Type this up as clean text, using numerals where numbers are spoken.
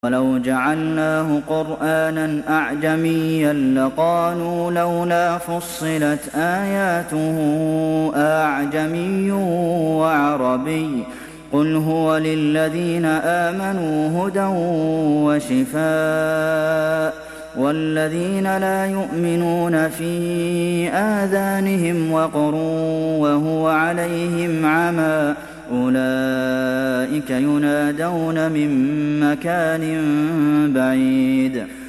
وَلَوْ جَعَلْنَاهُ قُرْآنًا أَعْجَمِيًّا لَّقَالُوا لَوْلَا فُصِّلَتْ آيَاتُهُ أَأَعْجَمِيٌّ وَعَرَبِيٌّ ۗ قُلْ هُوَ لِلَّذِينَ آمَنُوا هُدًى وَشِفَاءٌ ۖ وَالَّذِينَ لَا يُؤْمِنُونَ فِي آذَانِهِمْ وَقْرٌ وَهُوَ عَلَيْهِمْ عَمًى أُولَٰئِكَ يُنَادَوْنَ مِن مَّكَانٍ بَعِيدٍ